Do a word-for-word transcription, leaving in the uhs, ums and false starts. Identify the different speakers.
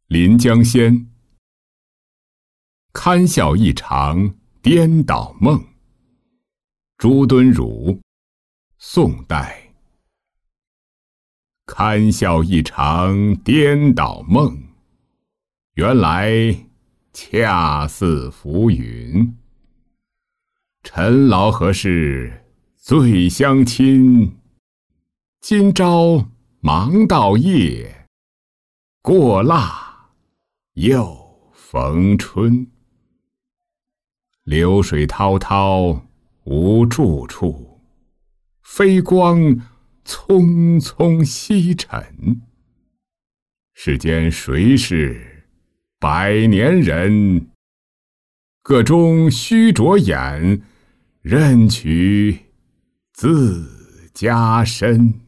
Speaker 1: 临江仙。堪笑一场颠倒梦。朱敦儒，宋代。堪笑一场颠倒梦，原来恰似浮云。陈劳何事最相亲？今朝忙到夜，过腊又逢春。流水滔滔无住处，飞光匆匆西沉。世间谁是百年人？个中须着眼，任取自家身。